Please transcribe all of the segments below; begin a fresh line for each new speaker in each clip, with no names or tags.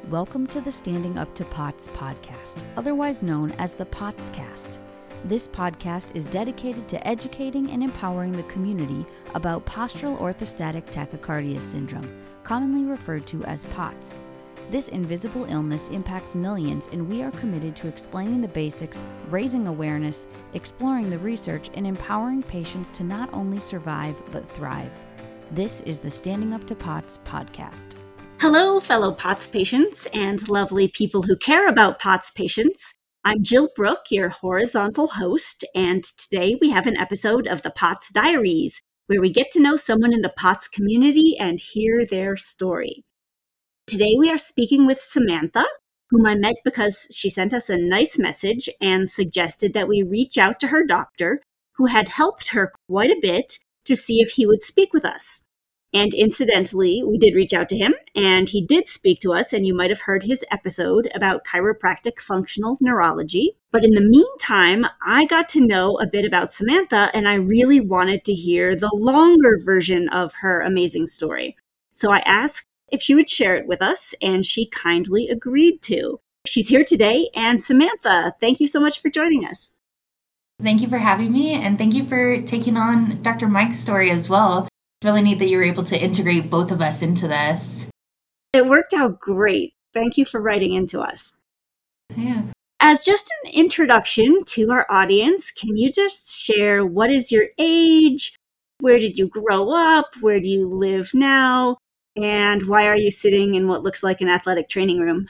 Welcome to the Standing Up to POTS podcast, otherwise known as the POTScast. This podcast is dedicated to educating and empowering the community about postural orthostatic tachycardia syndrome, commonly referred to as POTS. This invisible illness impacts millions, and we are committed to explaining the basics, raising awareness, exploring the research, and empowering patients to not only survive but thrive. This is the Standing Up to POTS podcast.
Hello, fellow POTS patients and lovely people who care about POTS patients. I'm Jill Brooke, your horizontal host, and today we have an episode of the POTS Diaries, where we get to know someone in the POTS community and hear their story. Today we are speaking with Samantha, whom I met because she sent us a nice message and suggested that we reach out to her doctor, who had helped her quite a bit, to see if he would speak with us. And incidentally, we did reach out to him, and he did speak to us, and you might have heard his episode about chiropractic functional neurology. But in the meantime, I got to know a bit about Samantha, and I really wanted to hear the longer version of her amazing story. So I asked if she would share it with us, and she kindly agreed to. She's here today, and Samantha, thank you so much for joining us.
Thank you for having me, and thank you for taking on Dr. Mike's story as well. It's really neat that you were able to integrate both of us into this.
It worked out great. Thank you for writing into us.
Yeah.
As just an introduction to our audience, can you just share what is your age, where did you grow up, where do you live now, and why are you sitting in what looks like an athletic training room?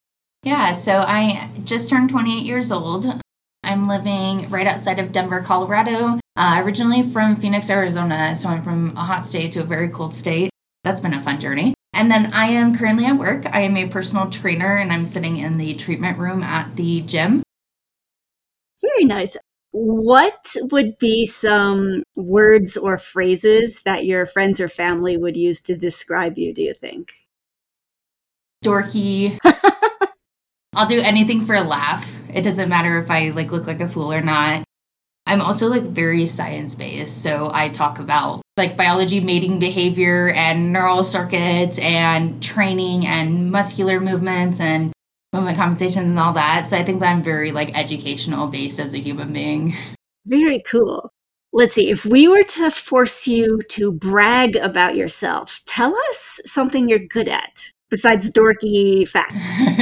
Yeah, so I just turned 28 years old. I'm living right outside of Denver, Colorado. Originally from Phoenix, Arizona, so I'm from a hot state to a very cold state. That's been a fun journey. And then I am currently at work. I am a personal trainer, and I'm sitting in the treatment room at the gym.
Very nice. What would be some words or phrases that your friends or family would use to describe you, do you think?
Dorky. I'll do anything for a laugh. It doesn't matter if I look like a fool or not. I'm also very science-based, so I talk about biology, mating behavior, and neural circuits, and training, and muscular movements, and movement compensations, and all that. So I think that I'm very educational based as a human being.
Very cool. Let's see, if we were to force you to brag about yourself, tell us something you're good at, besides dorky facts.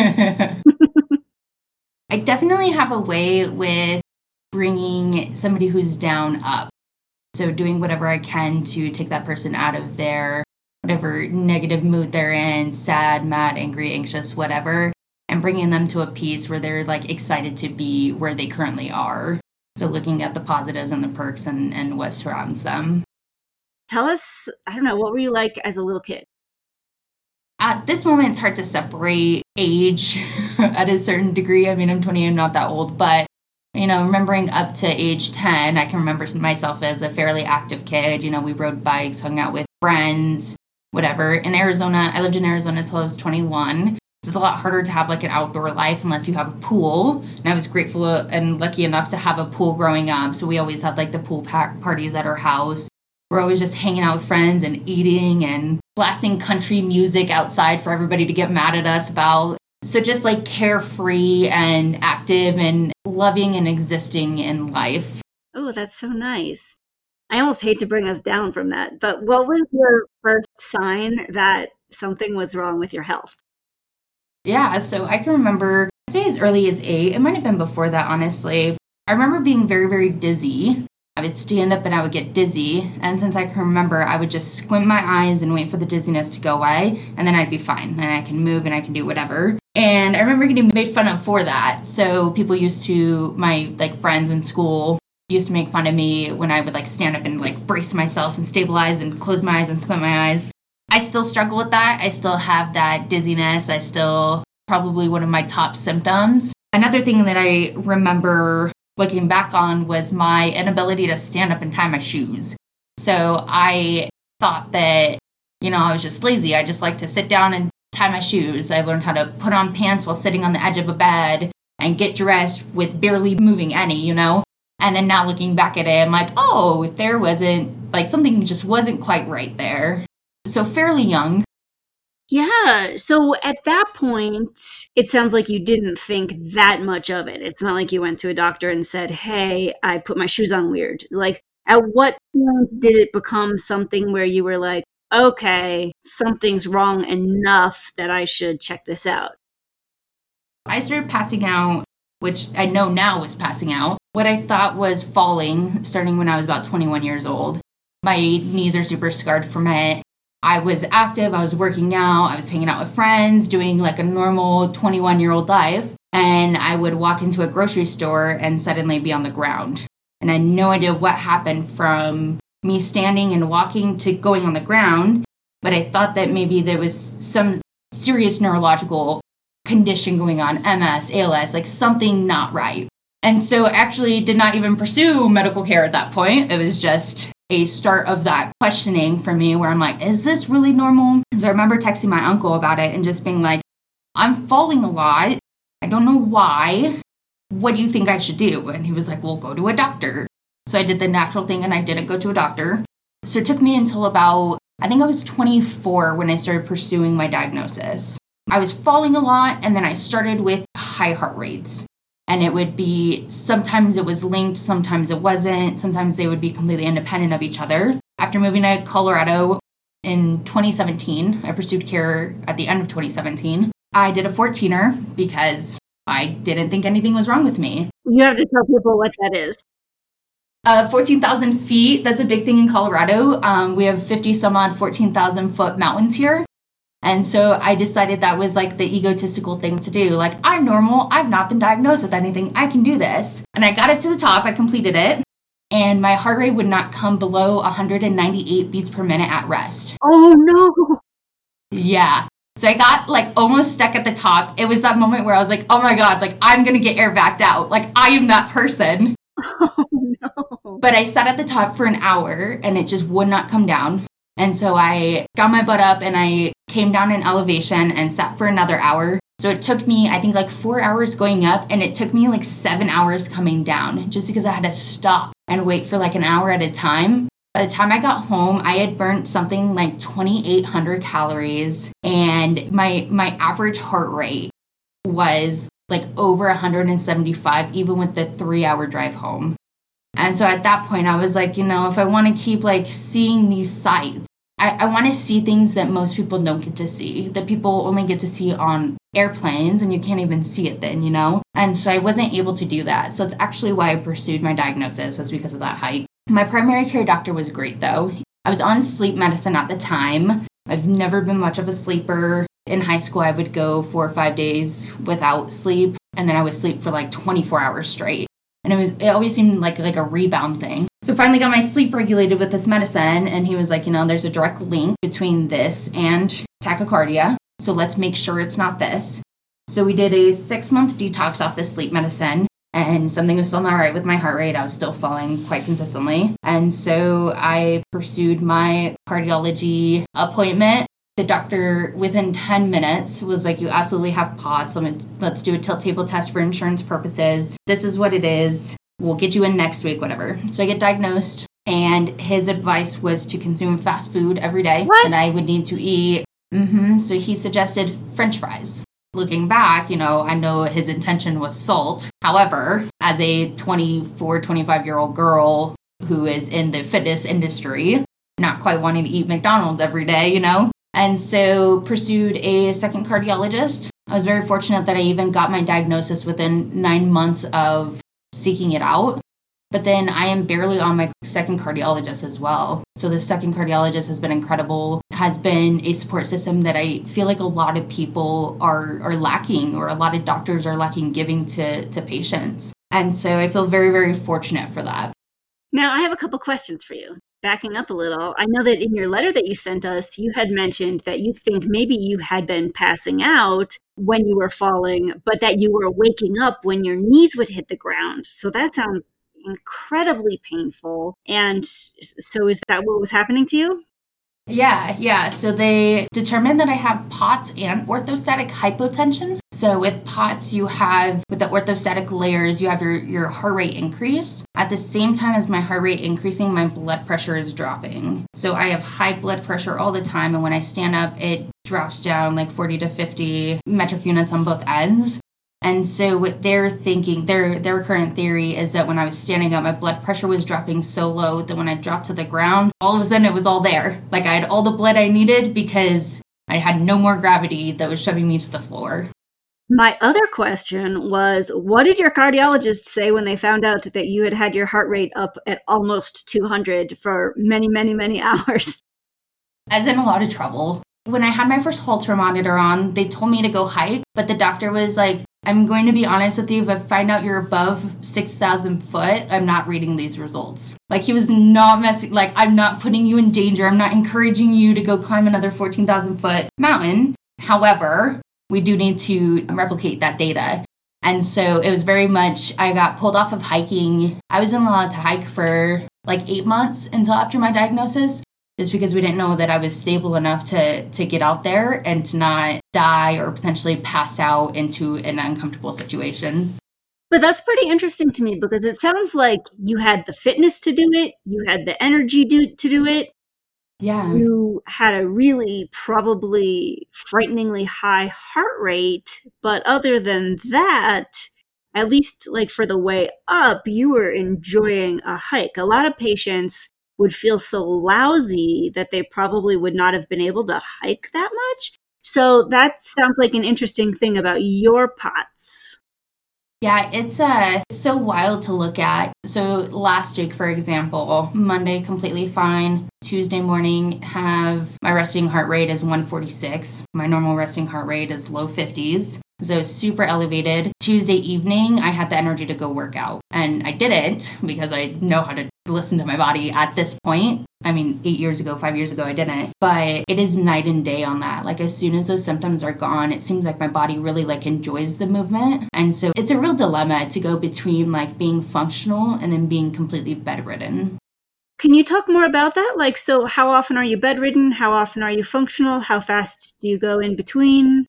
I definitely have a way with bringing somebody who's down up. So doing whatever I can to take that person out of their whatever negative mood they're in, sad, mad, angry, anxious, whatever, and bringing them to a piece where they're excited to be where they currently are. So looking at the positives and the perks and what surrounds them.
Tell us, what were you like as a little kid?
At this moment, it's hard to separate age at a certain degree. I mean, I'm 20, I'm not that old, but remembering up to age 10, I can remember myself as a fairly active kid. We rode bikes, hung out with friends, whatever. In Arizona, I lived in Arizona until I was 21. So it's a lot harder to have an outdoor life unless you have a pool. And I was grateful and lucky enough to have a pool growing up. So we always had the pool parties at our house. We're always just hanging out with friends and eating and blasting country music outside for everybody to get mad at us about. So just carefree and active and loving and existing in life.
Oh, that's so nice. I almost hate to bring us down from that, but what was your first sign that something was wrong with your health?
Yeah, so I can remember, I'd say as early as 8. It might have been before that, honestly. I remember being very, very dizzy. I would stand up and I would get dizzy. And since I can remember, I would just squint my eyes and wait for the dizziness to go away. And then I'd be fine. And I can move and I can do whatever. And I remember getting made fun of for that. So people used to, my friends in school used to make fun of me when I would stand up and brace myself and stabilize and close my eyes and squint my eyes. I still struggle with that. I still have that dizziness. I still, probably one of my top symptoms. Another thing that I remember looking back on was my inability to stand up and tie my shoes. So I thought that, I was just lazy. I just like to sit down and tie my shoes. I learned how to put on pants while sitting on the edge of a bed and get dressed with barely moving any, And then now looking back at it, I'm there wasn't, something just wasn't quite right there. So fairly young.
Yeah. So at that point, it sounds like you didn't think that much of it. It's not like you went to a doctor and said, hey, I put my shoes on weird. Like, at what point did it become something where you were like, okay, something's wrong enough that I should check this out?
I started passing out, which I know now was passing out, what I thought was falling starting when I was about 21 years old. My knees are super scarred from it. I was active, I was working out, I was hanging out with friends, doing like a normal 21-year-old life. And I would walk into a grocery store and suddenly be on the ground. And I had no idea what happened from me standing and walking to going on the ground. But I thought that maybe there was some serious neurological condition going on, MS, ALS, like something not right. And so actually did not even pursue medical care at that point. It was just a start of that questioning for me where I'm like, is this really normal? So I remember texting my uncle about it and just being like, I'm falling a lot. I don't know why. What do you think I should do? And he was like, well, go to a doctor. So I did the natural thing and I didn't go to a doctor. So it took me until about, I think I was 24 when I started pursuing my diagnosis. I was falling a lot and then I started with high heart rates. And it would be, sometimes it was linked, sometimes it wasn't. Sometimes they would be completely independent of each other. After moving to Colorado in 2017, I pursued care at the end of 2017. I did a 14er because I didn't think anything was wrong with me.
You have to tell people what that is.
14,000 feet, that's a big thing in Colorado. We have 50 some odd 14,000 foot mountains here. And so I decided that was like the egotistical thing to do. Like, I'm normal. I've not been diagnosed with anything. I can do this. And I got up to the top. I completed it. And my heart rate would not come below 198 beats per minute at rest.
Oh, no.
Yeah. So I got like almost stuck at the top. It was that moment where I was like, oh my God, like I'm going to get air backed out. Like I am that person.
Oh, no.
But I sat at the top for an hour and it just would not come down. And so I got my butt up and I came down in elevation and sat for another hour. So it took me, I think, like 4 hours going up and it took me like 7 hours coming down just because I had to stop and wait for like an hour at a time. By the time I got home, I had burnt something like 2,800 calories and my average heart rate was like over 175, even with the 3-hour drive home. And so at that point, I was like, you know, if I want to keep like seeing these sights, I want to see things that most people don't get to see, that people only get to see on airplanes and you can't even see it then, you know? And so I wasn't able to do that. So it's actually why I pursued my diagnosis, was because of that hike. My primary care doctor was great though. I was on sleep medicine at the time. I've never been much of a sleeper. In high school, I would go 4 or 5 days without sleep, and then I would sleep for like 24 hours straight. And it always seemed like a rebound thing. So finally got my sleep regulated with this medicine, and he was like, you know, there's a direct link between this and tachycardia, so let's make sure it's not this. So we did a 6-month detox off this sleep medicine, and something was still not right with my heart rate. I was still falling quite consistently. And so I pursued my cardiology appointment. The doctor, within 10 minutes, was like, you absolutely have POTS. Let's do a tilt table test for insurance purposes. This is what it is. We'll get you in next week, whatever. So I get diagnosed, and his advice was to consume fast food every day.
What?
And I would need to eat. So he suggested French fries. Looking back, you know, I know his intention was salt. However, as a 24, 25-year-old girl who is in the fitness industry, not quite wanting to eat McDonald's every day, you know? And so pursued a second cardiologist. I was very fortunate that I even got my diagnosis within 9 months of seeking it out. But then I am barely on my second cardiologist as well. So the second cardiologist has been incredible, has been a support system that I feel like a lot of people are lacking, or a lot of doctors are lacking giving to patients. And so I feel very, very fortunate for that.
Now, I have a couple questions for you. Backing up a little, I know that in your letter that you sent us, you had mentioned that you think maybe you had been passing out when you were falling, but that you were waking up when your knees would hit the ground. So that sounds incredibly painful. And so is that what was happening to you?
Yeah. So they determined that I have POTS and orthostatic hypotension. So with POTS, you have, with the orthostatic layers, you have your heart rate increase. At the same time as my heart rate increasing, my blood pressure is dropping. So I have high blood pressure all the time. And when I stand up, it drops down like 40 to 50 metric units on both ends. And so what they're thinking, their current theory is that when I was standing up, my blood pressure was dropping so low that when I dropped to the ground, all of a sudden it was all there. Like I had all the blood I needed because I had no more gravity that was shoving me to the floor.
My other question was, what did your cardiologist say when they found out that you had had your heart rate up at almost 200 for many, many, many hours?
I was in a lot of trouble. When I had my first Holter monitor on, they told me to go hike, but the doctor was like, I'm going to be honest with you, if I find out you're above 6,000 foot, I'm not reading these results. Like he was not messing, like I'm not putting you in danger. I'm not encouraging you to go climb another 14,000 foot mountain. However, we do need to replicate that data. And so it was very much, I got pulled off of hiking. I wasn't allowed to hike for like 8 months until after my diagnosis, just because we didn't know that I was stable enough to get out there and to not die or potentially pass out into an uncomfortable situation.
But that's pretty interesting to me because it sounds like you had the fitness to do it, you had the energy to do it.
Yeah.
You had a really probably frighteningly high heart rate, but other than that, at least like for the way up, you were enjoying a hike. A lot of patients would feel so lousy that they probably would not have been able to hike that much. So that sounds like an interesting thing about your POTS.
Yeah, it's so wild to look at. So last week, for example, Monday, completely fine. Tuesday morning, have my resting heart rate is 146. My normal resting heart rate is low 50s. So super elevated. Tuesday evening, I had the energy to go work out. And I didn't because I know how to listen to my body at this point. I mean, 8 years ago, 5 years ago, I didn't. But it is night and day on that. Like as soon as those symptoms are gone, it seems like my body really like enjoys the movement. And so it's a real dilemma to go between like being functional and then being completely bedridden.
Can you talk more about that? Like, so how often are you bedridden? How often are you functional? How fast do you go in between?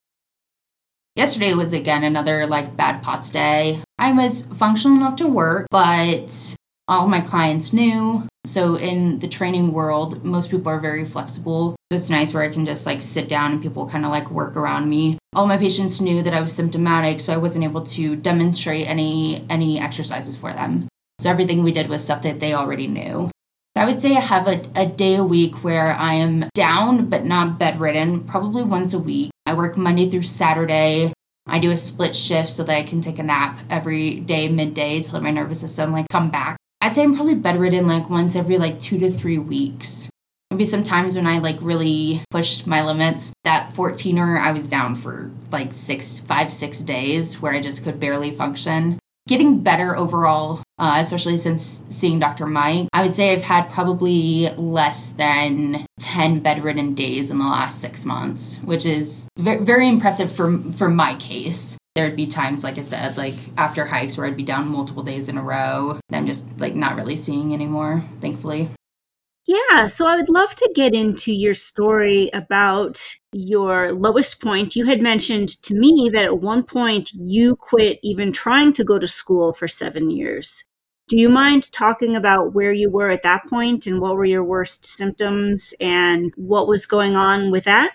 Yesterday was again another like bad POTS day. I was functional enough to work, but all my clients knew. So in the training world, most people are very flexible. It's nice where I can just like sit down and people kind of like work around me. All my patients knew that I was symptomatic, so I wasn't able to demonstrate any exercises for them. So everything we did was stuff that they already knew. I would say I have a day a week where I am down but not bedridden, probably once a week. I work Monday through Saturday. I do a split shift so that I can take a nap every day midday to let my nervous system like come back. I'd say I'm probably bedridden like once every like 2 to 3 weeks. Maybe sometimes when I like really pushed my limits, that 14er I was down for like 5-6 days where I just could barely function. Getting better overall, especially since seeing Dr. Mike. I would say I've had probably less than 10 bedridden days in the last 6 months, which is very impressive for my case. There'd be times, like I said, like after hikes where I'd be down multiple days in a row. I'm just like not really seeing anymore, thankfully.
Yeah, so I would love to get into your story about your lowest point. You had mentioned to me that at one point you quit even trying to go to school for 7 years. Do you mind talking about where you were at that point and what were your worst symptoms and what was going on with that?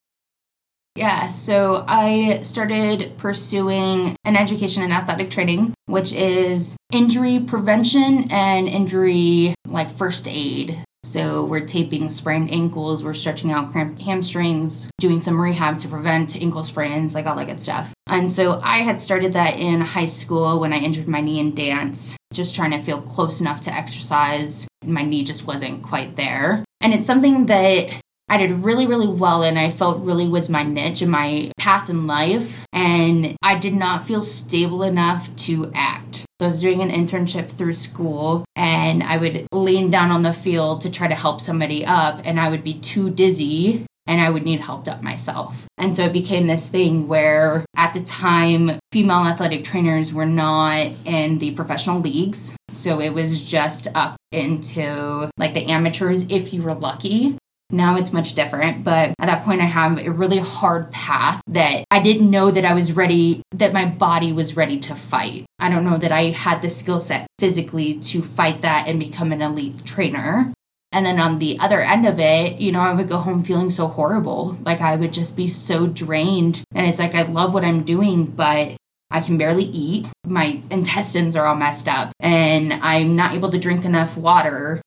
Yeah, so I started pursuing an education in athletic training, which is injury prevention and injury like first aid. So we're taping sprained ankles, we're stretching out cramped hamstrings, doing some rehab to prevent ankle sprains, like all that good stuff. And so I had started that in high school when I injured my knee in dance, just trying to feel close enough to exercise. My knee just wasn't quite there. And it's something that I did really, really well in. I felt really was my niche and my path in life. And I did not feel stable enough to act. So I was doing an internship through school and I would lean down on the field to try to help somebody up and I would be too dizzy and I would need helped up myself. And so it became this thing where at the time, female athletic trainers were not in the professional leagues. So it was just up into like the amateurs if you were lucky. Now it's much different, but at that point I have a really hard path that I didn't know that I was ready, that my body was ready to fight. I don't know that I had the skill set physically to fight that and become an elite trainer. And then on the other end of it, I would go home feeling so horrible. Like I would just be so drained. And it's like, I love what I'm doing, but I can barely eat. My intestines are all messed up and I'm not able to drink enough water.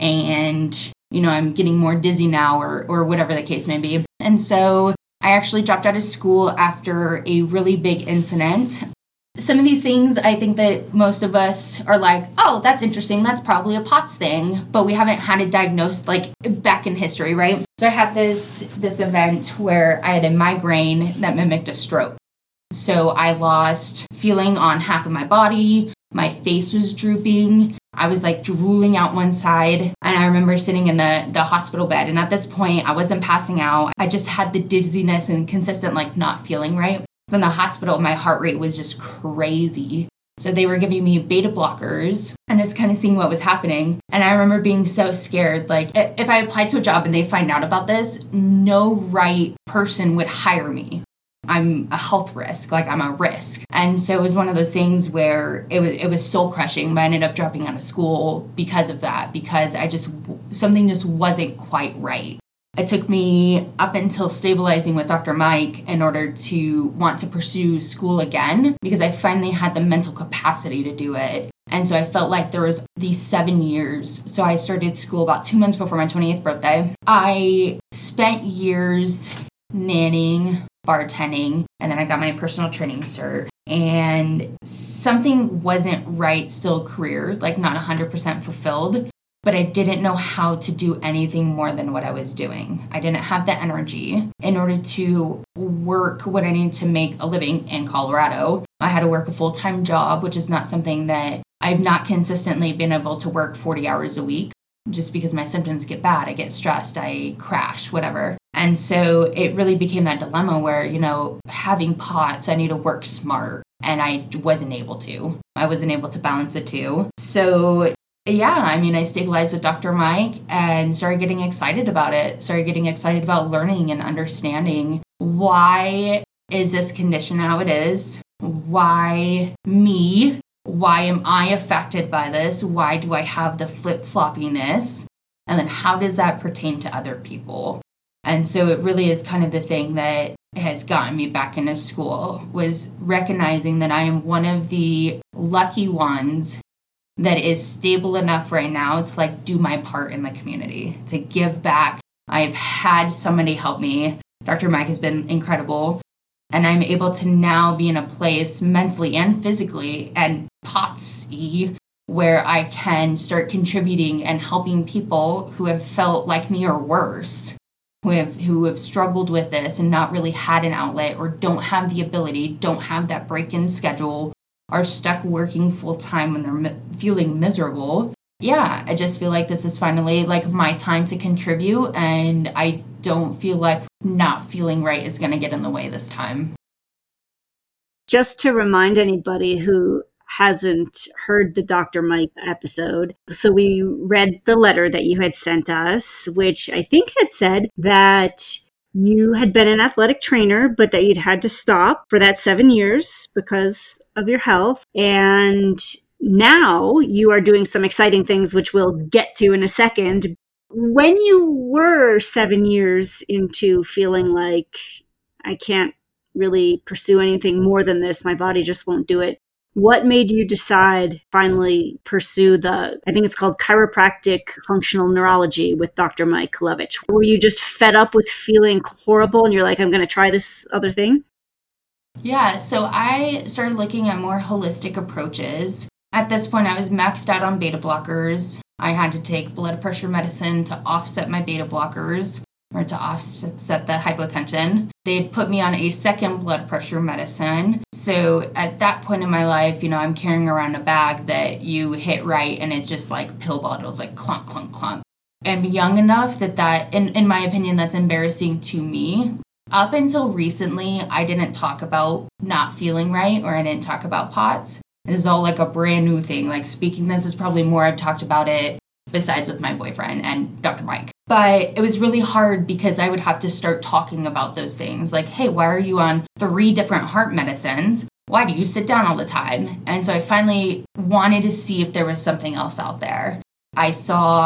And, I'm getting more dizzy now or whatever the case may be. And so I actually dropped out of school after a really big incident. Some of these things, I think that most of us are like, oh, that's interesting. That's probably a POTS thing. But we haven't had it diagnosed like back in history, right? So I had this event where I had a migraine that mimicked a stroke. So I lost feeling on half of my body. My face was drooping. I was like drooling out one side. And I remember sitting in the hospital bed. And at this point, I wasn't passing out. I just had the dizziness and consistent like not feeling right. So in the hospital, my heart rate was just crazy. So they were giving me beta blockers and just kind of seeing what was happening. And I remember being so scared. Like if I applied to a job and they find out about this, no right person would hire me. I'm a health risk, like I'm a risk. And so it was one of those things where it was soul crushing, but I ended up dropping out of school because of that, because something just wasn't quite right. It took me up until stabilizing with Dr. Mike in order to want to pursue school again, because I finally had the mental capacity to do it. And so I felt like there was these 7 years. So I started school about 2 months before my 28th birthday. I spent years nannying, bartending, and then I got my personal training cert. And something wasn't right still career, like not 100% fulfilled. But I didn't know how to do anything more than what I was doing. I didn't have the energy in order to work what I needed to make a living in Colorado. I had to work a full-time job, which is not something that I've not consistently been able to work 40 hours a week, just because my symptoms get bad. I get stressed, I crash, whatever. And so it really became that dilemma where, having POTS, I need to work smart. And I wasn't able to. I wasn't able to balance the two. So I stabilized with Dr. Mike and started getting excited about it. Started getting excited about learning and understanding why is this condition how it is? Why me? Why am I affected by this? Why do I have the flip-floppiness? And then how does that pertain to other people? And so it really is kind of the thing that has gotten me back into school, was recognizing that I am one of the lucky ones that is stable enough right now to do my part in the community, to give back. I've had somebody help me. Dr. Mike has been incredible. And I'm able to now be in a place mentally and physically and POTS-y where I can start contributing and helping people who have felt like me or worse, who have struggled with this and not really had an outlet or don't have the ability, don't have that break-in schedule, are stuck working full-time when they're feeling miserable. Yeah, I just feel like this is finally my time to contribute, and I don't feel like not feeling right is going to get in the way this time.
Just to remind anybody who hasn't heard the Dr. Mike episode, so we read the letter that you had sent us, which I think had said that you had been an athletic trainer, but that you'd had to stop for that 7 years because of your health. And now you are doing some exciting things, which we'll get to in a second. When you were 7 years into feeling like I can't really pursue anything more than this, my body just won't do it, what made you decide finally pursue I think it's called chiropractic functional neurology with Dr. Mike Kulevich? Were you just fed up with feeling horrible and you're like, I'm going to try this other thing?
Yeah, so I started looking at more holistic approaches. At this point, I was maxed out on beta blockers. I had to take blood pressure medicine to offset my beta blockers, or to offset the hypotension. They had put me on a second blood pressure medicine. So at that point in my life, I'm carrying around a bag that you hit right and it's just like pill bottles, like clunk, clunk, clunk. I'm young enough that in my opinion, that's embarrassing to me. Up until recently, I didn't talk about not feeling right, or I didn't talk about POTS. This is all like a brand new thing. Speaking this is probably more I've talked about it besides with my boyfriend and Dr. Mike. But it was really hard because I would have to start talking about those things. Like, hey, why are you on 3 different heart medicines? Why do you sit down all the time? And so I finally wanted to see if there was something else out there. I saw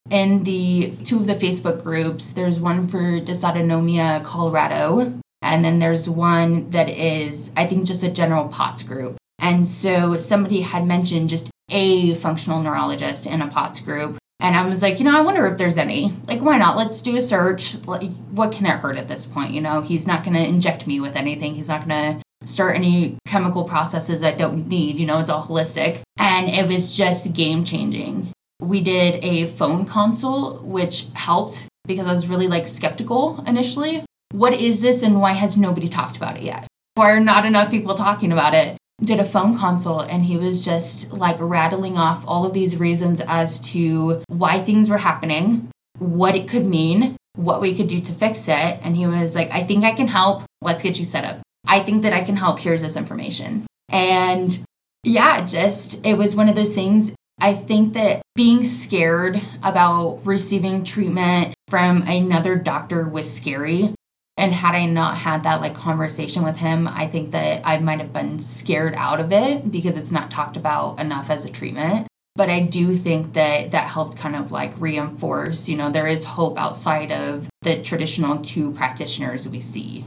in the two of the Facebook groups, there's one for dysautonomia Colorado, and then there's one that is, I think, just a general POTS group. And so somebody had mentioned just a functional neurologist in a POTS group. And I was like, I wonder if there's any. Like, why not? Let's do a search. What can it hurt at this point? He's not going to inject me with anything. He's not going to start any chemical processes I don't need. It's all holistic. And it was just game changing. We did a phone consult, which helped because I was really skeptical initially. What is this and why has nobody talked about it yet? Why are not enough people talking about it? Did a phone consult and he was just rattling off all of these reasons as to why things were happening, what it could mean, what we could do to fix it. And he was like, I think I can help. Let's get you set up. I think that I can help. Here's this information. And yeah, it was one of those things. I think that being scared about receiving treatment from another doctor was scary. And had I not had that conversation with him, I think that I might have been scared out of it because it's not talked about enough as a treatment. But I do think that helped kind of reinforce, there is hope outside of the traditional two practitioners we see.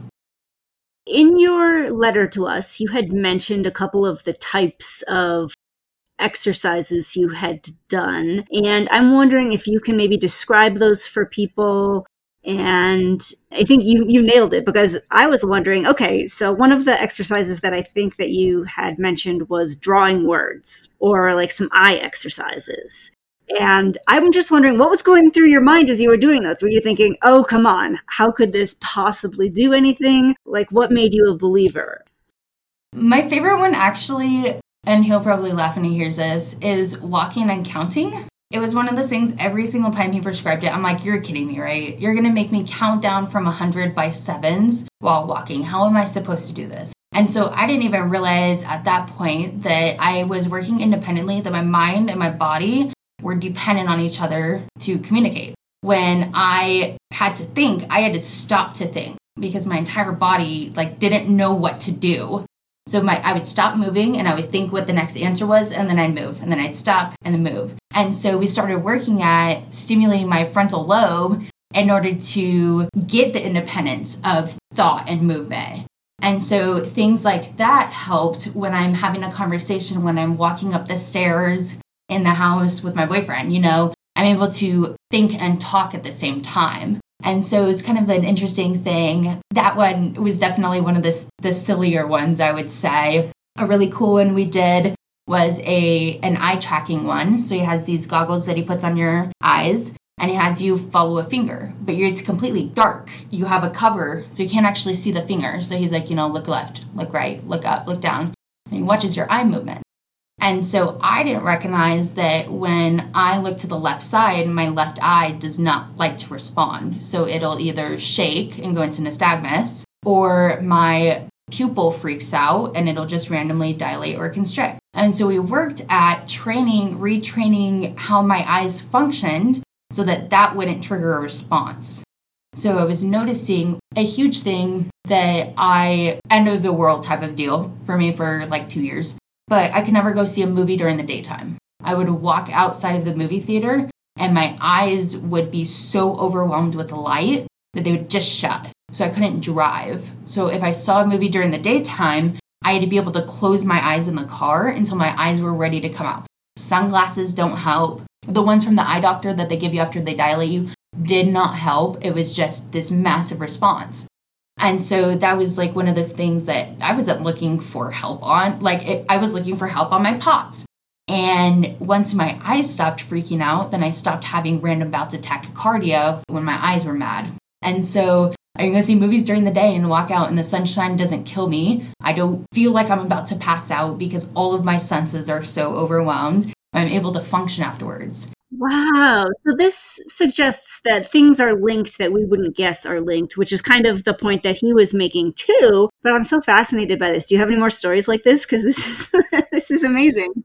In your letter to us, you had mentioned a couple of the types of exercises you had done. And I'm wondering if you can maybe describe those for people. And I think you nailed it because I was wondering, okay, so one of the exercises that I think that you had mentioned was drawing words or some eye exercises. And I'm just wondering what was going through your mind as you were doing those? Were you thinking, oh, come on, how could this possibly do anything? What made you a believer?
My favorite one actually, and he'll probably laugh when he hears this, is walking and counting. It was one of those things every single time he prescribed it. I'm like, you're kidding me, right? You're going to make me count down from 100 by sevens while walking. How am I supposed to do this? And so I didn't even realize at that point that I was working independently, that my mind and my body were dependent on each other to communicate. When I had to think, I had to stop to think because my entire body didn't know what to do. So I would stop moving and I would think what the next answer was, and then I'd move, and then I'd stop and then move. And so we started working at stimulating my frontal lobe in order to get the independence of thought and movement. And so things like that helped when I'm having a conversation, when I'm walking up the stairs in the house with my boyfriend, I'm able to think and talk at the same time. And so it's kind of an interesting thing. That one was definitely one of the sillier ones, I would say. A really cool one we did was an eye tracking one. So he has these goggles that he puts on your eyes and he has you follow a finger, but it's completely dark. You have a cover, so you can't actually see the finger. So he's like, look left, look right, look up, look down. And he watches your eye movement. And so I didn't recognize that when I look to the left side, my left eye does not like to respond. So it'll either shake and go into nystagmus, or my pupil freaks out and it'll just randomly dilate or constrict. And so we worked at retraining how my eyes functioned so that wouldn't trigger a response. So I was noticing a huge thing that end of the world type of deal for me for 2 years. But I could never go see a movie during the daytime. I would walk outside of the movie theater and my eyes would be so overwhelmed with the light that they would just shut. So I couldn't drive. So if I saw a movie during the daytime, I had to be able to close my eyes in the car until my eyes were ready to come out. Sunglasses don't help. The ones from the eye doctor that they give you after they dilate you did not help. It was just this massive response. And so that was one of those things that I wasn't looking for help on. I was looking for help on my POTS. And once my eyes stopped freaking out, then I stopped having random bouts of tachycardia when my eyes were mad. And so I can go see movies during the day and walk out and the sunshine doesn't kill me. I don't feel like I'm about to pass out because all of my senses are so overwhelmed. I'm able to function afterwards.
Wow. So this suggests that things are linked that we wouldn't guess are linked, which is kind of the point that he was making too. But I'm so fascinated by this. Do you have any more stories like this? Because this is amazing.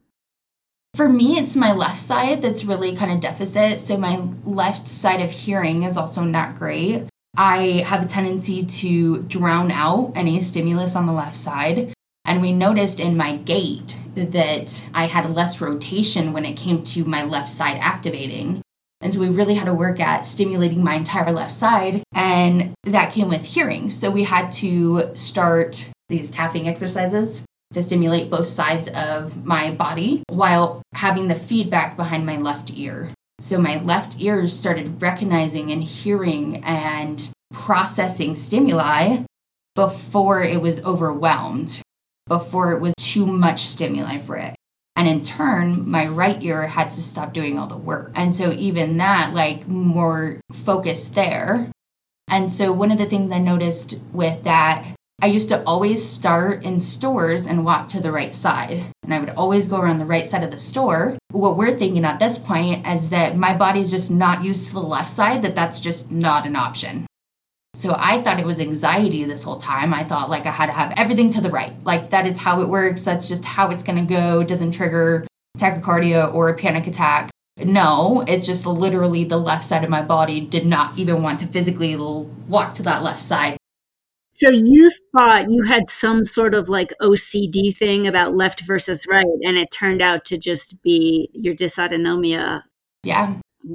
For me, it's my left side that's really kind of deficit. So my left side of hearing is also not great. I have a tendency to drown out any stimulus on the left side. And we noticed in my gait that I had less rotation when it came to my left side activating. And so we really had to work at stimulating my entire left side. And that came with hearing. So we had to start these tapping exercises to stimulate both sides of my body while having the feedback behind my left ear. So my left ear started recognizing and hearing and processing stimuli before it was overwhelmed, before it was too much stimuli for it. And in turn, my right ear had to stop doing all the work. And so even that, like, more focus there. And so one of the things I noticed with that, I used to always start in stores and walk to the right side. And I would always go around the right side of the store. What we're thinking at this point is that my body's just not used to the left side, that's just not an option. So I thought it was anxiety this whole time. I thought like I had to have everything to the right. Like that is how it works. That's just how it's going to go. It doesn't trigger tachycardia or a panic attack. No, it's just literally the left side of my body did not even want to physically walk to that left side.
So you thought you had some sort of like OCD thing about left versus right, and it turned out to just be your dysautonomia.
Yeah.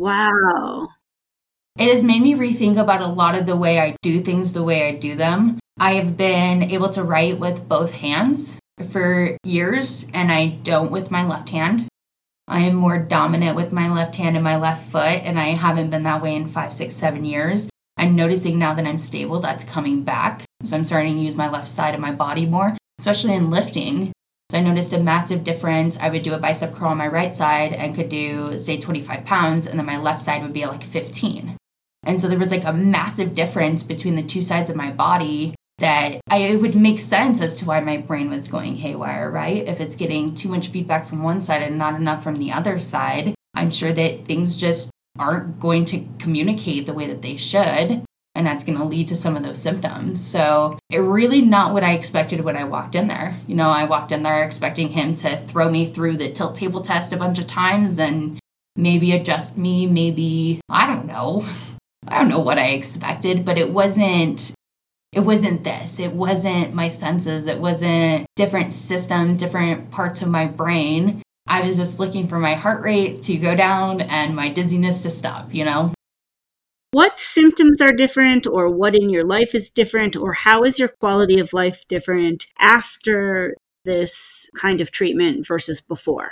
Wow.
It has made me rethink about a lot of the way I do things, the way I do them. I have been able to write with both hands for years, and I don't with my left hand. I am more dominant with my left hand and my left foot, and I haven't been that way in 5, 6, 7 years. I'm noticing now that I'm stable, that's coming back. So I'm starting to use my left side of my body more, especially in lifting. So I noticed a massive difference. I would do a bicep curl on my right side and could do, say, 25 pounds, and then my left side would be like 15. And so there was like a massive difference between the two sides of my body that it would make sense as to why my brain was going haywire, right? If it's getting too much feedback from one side and not enough from the other side, I'm sure that things just aren't going to communicate the way that they should. And that's going to lead to some of those symptoms. So it really not what I expected when I walked in there. You know, I walked in there expecting him to throw me through the tilt table test a bunch of times and maybe adjust me, maybe, I don't know what I expected, but it wasn't this. It wasn't my senses. It wasn't different systems, different parts of my brain. I was just looking for my heart rate to go down and my dizziness to stop, you know?
What symptoms are different, or what in your life is different, or how is your quality of life different after this kind of treatment versus before?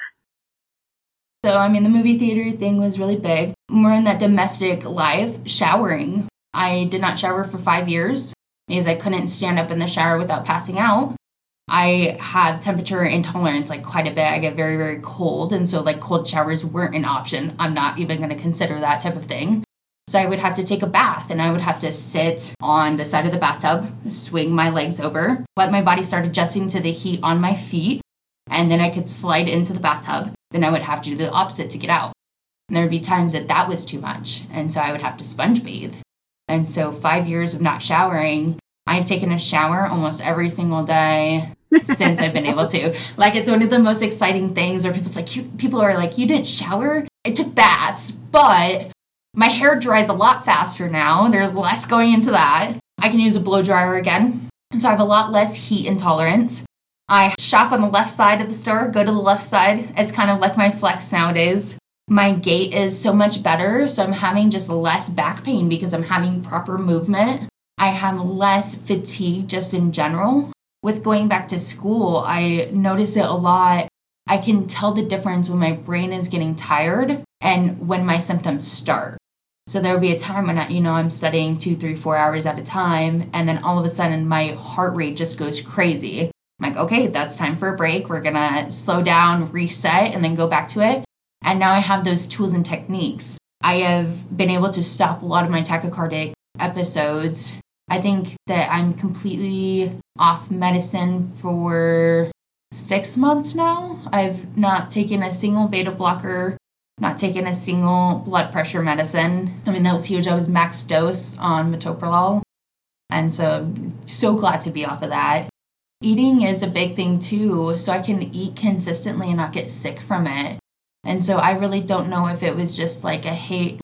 So, the movie theater thing was really big. More in that domestic life, showering. I did not shower for 5 years because I couldn't stand up in the shower without passing out. I have temperature intolerance like quite a bit. I get very, very cold. And so like cold showers weren't an option. I'm not even going to consider that type of thing. So I would have to take a bath and I would have to sit on the side of the bathtub, swing my legs over, let my body start adjusting to the heat on my feet. And then I could slide into the bathtub. Then I would have to do the opposite to get out. And there would be times that was too much. And so I would have to sponge bathe. And so 5 years of not showering, I've taken a shower almost every single day since I've been able to. Like, it's one of the most exciting things where people are like, you didn't shower? I took baths, but my hair dries a lot faster now. There's less going into that. I can use a blow dryer again. And so I have a lot less heat intolerance. I shop on the left side of the store, go to the left side. It's kind of like my flex nowadays. My gait is so much better, so I'm having just less back pain because I'm having proper movement. I have less fatigue just in general. With going back to school, I notice it a lot. I can tell the difference when my brain is getting tired and when my symptoms start. So there will be a time when I'm studying 2, 3, 4 hours at a time, and then all of a sudden my heart rate just goes crazy. I'm like, okay, that's time for a break. We're going to slow down, reset, and then go back to it. And now I have those tools and techniques. I have been able to stop a lot of my tachycardic episodes. I think that I'm completely off medicine for 6 months now. I've not taken a single beta blocker, not taken a single blood pressure medicine. That was huge. I was max dose on metoprolol. And so I'm so glad to be off of that. Eating is a big thing too, so I can eat consistently and not get sick from it. And so I really don't know if it was just like a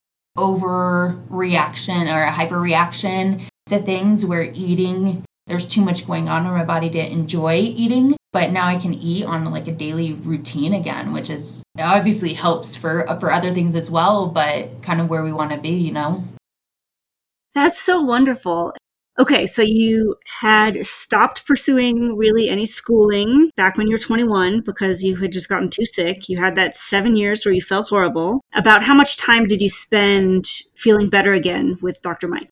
overreaction or a hyperreaction to things where eating, there's too much going on and my body didn't enjoy eating. but now I can eat on like a daily routine again, which is obviously helps for other things as well, but kind of where we want to be, you know?
That's so wonderful. Okay, so you had stopped pursuing really any schooling back when you were 21 because you had just gotten too sick. You had that 7 years where you felt horrible. About how much time did you spend feeling better again with Dr. Mike?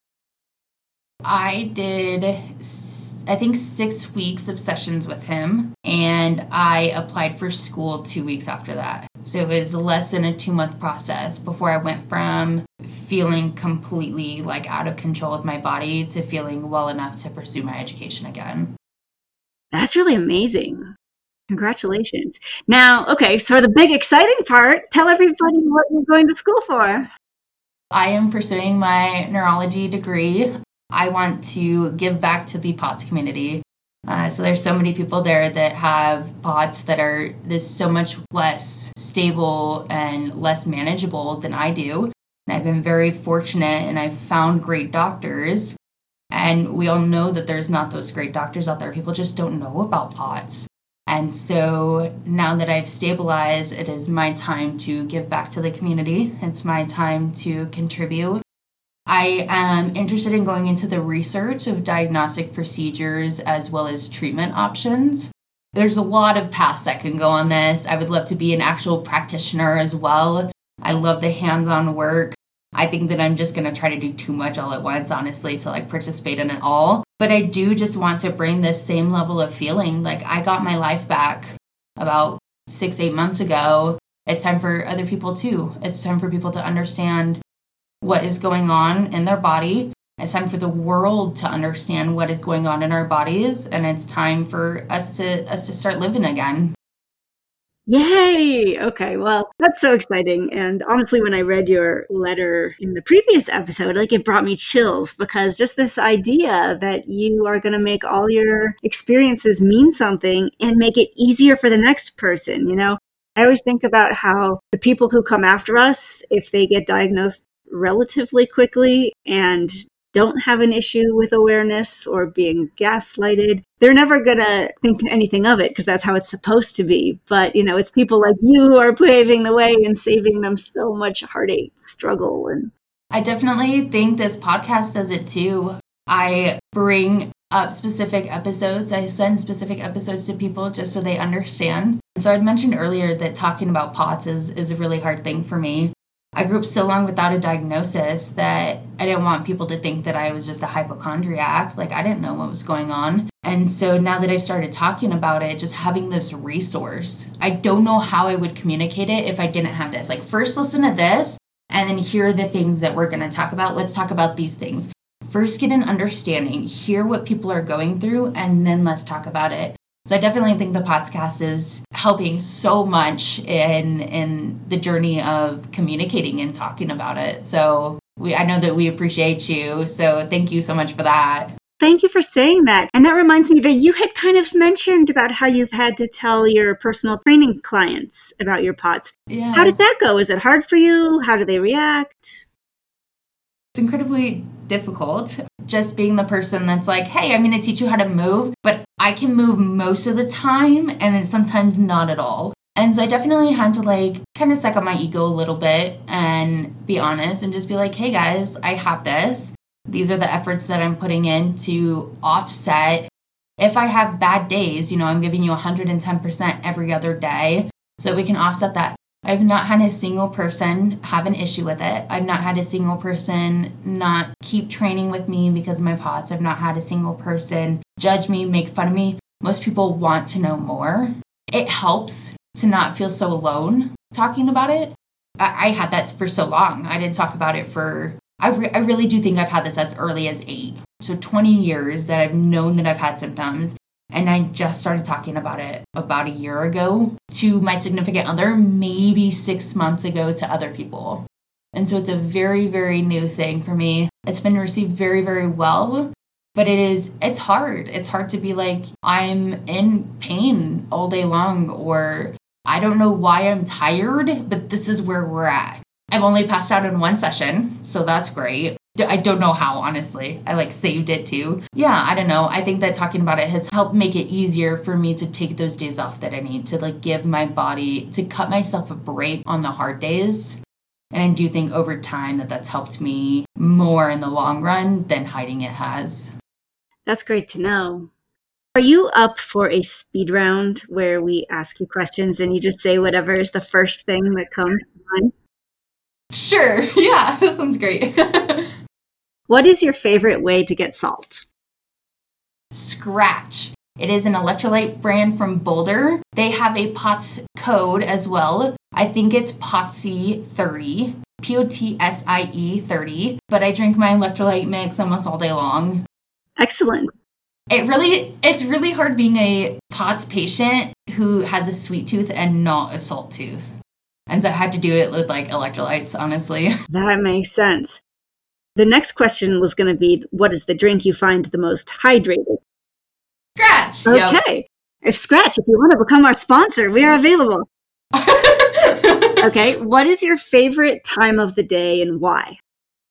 I did, I think, 6 weeks of sessions with him, and I applied for school 2 weeks after that. So it was less than a 2-month process before I went from feeling completely like out of control of my body to feeling well enough to pursue my education again.
That's really amazing. Congratulations. Now, okay, so the big exciting part, tell everybody what you're going to school for.
I am pursuing my neurology degree. I want to give back to the POTS community. So there's so many people there that have POTS that are so much less stable and less manageable than I do. And I've been very fortunate, and I've found great doctors. And we all know that there's not those great doctors out there. People just don't know about POTS. And so now that I've stabilized, it is my time to give back to the community. It's my time to contribute. I am interested in going into the research of diagnostic procedures as well as treatment options. There's a lot of paths that can go on this. I would love to be an actual practitioner as well. I love the hands-on work. I think that I'm just going to try to do too much all at once, honestly, to like participate in it all. But I do just want to bring this same level of feeling. Like, I got my life back about 6-8 months ago. It's time for other people too. It's time for people to understand what is going on in their body. It's time for the world to understand what is going on in our bodies, and it's time for us to start living again.
Yay! Okay, well, that's so exciting. And honestly, when I read your letter in the previous episode, like, it brought me chills, because just this idea that you are going to make all your experiences mean something and make it easier for the next person, you know? I always think about how the people who come after us, if they get diagnosed relatively quickly and don't have an issue with awareness or being gaslighted, they're never going to think anything of it because that's how it's supposed to be. But, you know, it's people like you who are paving the way and saving them so much heartache, struggle. And
I definitely think this podcast does it too. I bring up specific episodes. I send specific episodes to people just so they understand. So I'd mentioned earlier that talking about POTS is a really hard thing for me. I grew up so long without a diagnosis that I didn't want people to think that I was just a hypochondriac. Like, I didn't know what was going on. And so now that I've started talking about it, just having this resource, I don't know how I would communicate it if I didn't have this. Like, first listen to this, and then here are the things that we're going to talk about. Let's talk about these things. First get an understanding, hear what people are going through, and then let's talk about it. So I definitely think the podcast is helping so much in the journey of communicating and talking about it. So I know that we appreciate you. So thank you so much for that.
Thank you for saying that. And that reminds me that you had kind of mentioned about how you've had to tell your personal training clients about your POTS.
Yeah.
How did that go? Is it hard for you? How do they react?
It's incredibly difficult. Just being the person that's like, hey, I'm going to teach you how to move, but I can move most of the time and then sometimes not at all. And so I definitely had to like kind of suck up my ego a little bit and be honest and just be like, hey guys, I have this. These are the efforts that I'm putting in to offset. If I have bad days, you know, I'm giving you 110% every other day so that we can offset that. I've not had a single person have an issue with it. I've not had a single person not keep training with me because of my POTS. I've not had a single person judge me, make fun of me. Most people want to know more. It helps to not feel so alone talking about it. I had that for so long. I didn't talk about it for, I really do think I've had this as early as 8. So 20 years that I've known that I've had symptoms. And I just started talking about it about a year ago to my significant other, maybe 6 months ago to other people. And so it's a very, very new thing for me. It's been received very, very well, but it's hard. It's hard to be like, I'm in pain all day long, or I don't know why I'm tired, but this is where we're at. I've only passed out in 1 session, so that's great. I don't know how, honestly. I like saved it too. Yeah, I don't know. I think that talking about it has helped make it easier for me to take those days off that I need to like give my body, to cut myself a break on the hard days. And I do think over time that that's helped me more in the long run than hiding it has.
That's great to know. Are you up for a speed round where we ask you questions and you just say whatever is the first thing that comes to mind?
Sure. Yeah, that sounds great.
What is your favorite way to get salt?
Scratch. It is an electrolyte brand from Boulder. They have a POTS code as well. I think it's POTSIE 30, POTSIE 30, but I drink my electrolyte mix almost all day long.
Excellent.
It's really hard being a POTS patient who has a sweet tooth and not a salt tooth. And so I had to do it with like electrolytes, honestly.
That makes sense. The next question was going to be, what is the drink you find the most hydrated?
Scratch.
Okay. If you want to become our sponsor, we are available. Okay. What is your favorite time of the day and why?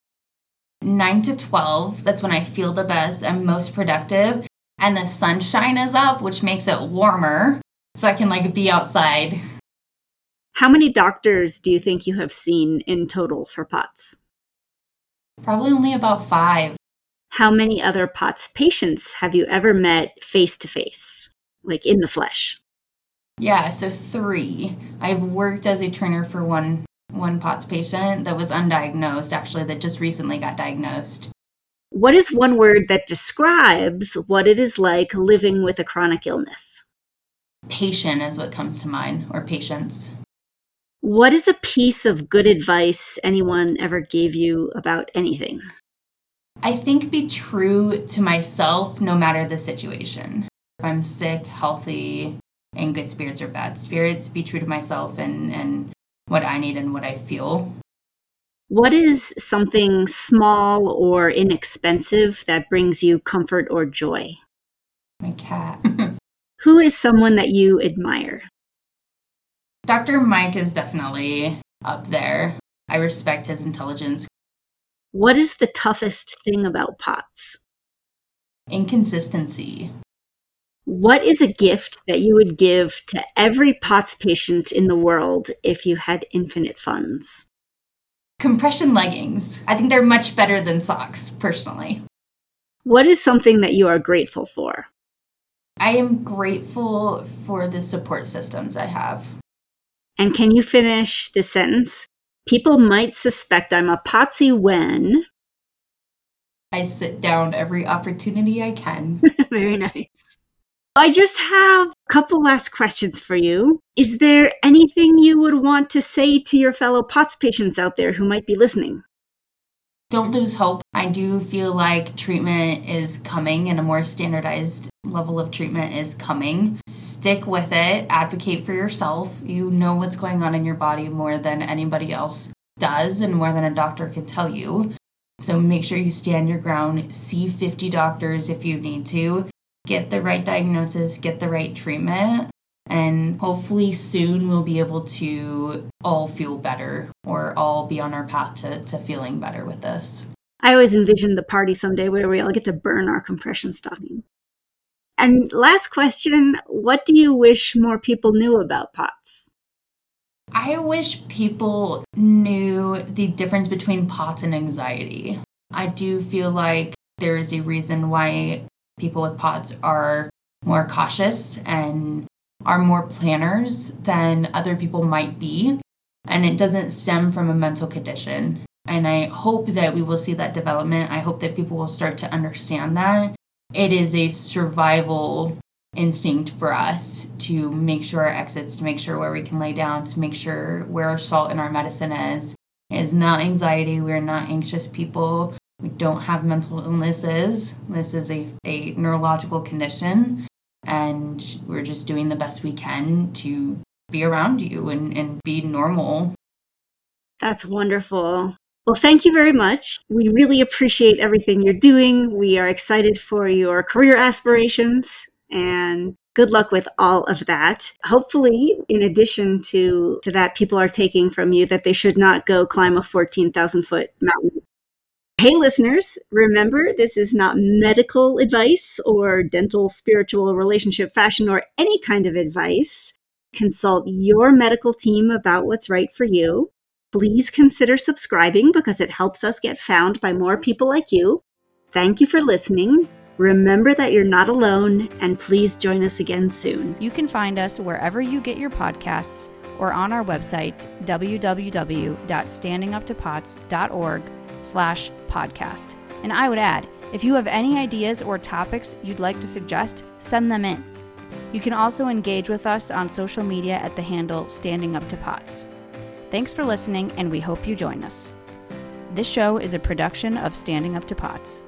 9 to 12. That's when I feel the best. I'm most productive. And the sunshine is up, which makes it warmer. So I can like be outside.
How many doctors do you think you have seen in total for POTS?
Probably only about 5.
How many other POTS patients have you ever met face to face, like in the flesh?
Yeah, so 3. I've worked as a trainer for one POTS patient that was undiagnosed, actually, that just recently got diagnosed.
What is one word that describes what it is like living with a chronic illness?
Patient is what comes to mind, or patience.
What is a piece of good advice anyone ever gave you about anything?
I think be true to myself no matter the situation. If I'm sick, healthy, in good spirits or bad spirits, be true to myself and what I need and what I feel.
What is something small or inexpensive that brings you comfort or joy?
My cat.
Who is someone that you admire?
Dr. Mike is definitely up there. I respect his intelligence.
What is the toughest thing about POTS?
Inconsistency.
What is a gift that you would give to every POTS patient in the world if you had infinite funds?
Compression leggings. I think they're much better than socks, personally.
What is something that you are grateful for?
I am grateful for the support systems I have.
And can you finish this sentence? People might suspect I'm a POTSy when...
I sit down every opportunity I can.
Very nice. I just have a couple last questions for you. Is there anything you would want to say to your fellow POTS patients out there who might be listening?
Don't lose hope. I do feel like treatment is coming and a more standardized level of treatment is coming. Stick with it. Advocate for yourself. You know what's going on in your body more than anybody else does and more than a doctor can tell you. So make sure you stand your ground. See 50 doctors if you need to. Get the right diagnosis, get the right treatment, and hopefully soon we'll be able to all feel better or all be on our path to feeling better with this.
I always envisioned the party someday where we all get to burn our compression stocking. And last question, what do you wish more people knew about POTS?
I wish people knew the difference between POTS and anxiety. I do feel like there is a reason why people with POTS are more cautious and are more planners than other people might be. And it doesn't stem from a mental condition. And I hope that we will see that development. I hope that people will start to understand that it is a survival instinct for us to make sure our exits, to make sure where we can lay down, to make sure where our salt in our medicine is. It is not anxiety. We're not anxious people. We don't have mental illnesses. This is a neurological condition, and we're just doing the best we can to be around you and be normal.
That's wonderful. Well, thank you very much. We really appreciate everything you're doing. We are excited for your career aspirations, and good luck with all of that. Hopefully, in addition to that, people are taking from you that they should not go climb a 14,000-foot mountain. Hey, listeners, remember this is not medical advice or dental, spiritual, relationship, fashion, or any kind of advice. Consult your medical team about what's right for you. Please consider subscribing because it helps us get found by more people like you. Thank you for listening. Remember that you're not alone, and please join us again soon.
You can find us wherever you get your podcasts or on our website, www.standinguptopots.org/podcast. And I would add, if you have any ideas or topics you'd like to suggest, send them in. You can also engage with us on social media at the handle Standing Up to Pots. Thanks for listening, and we hope you join us. This show is a production of Standing Up to Pots.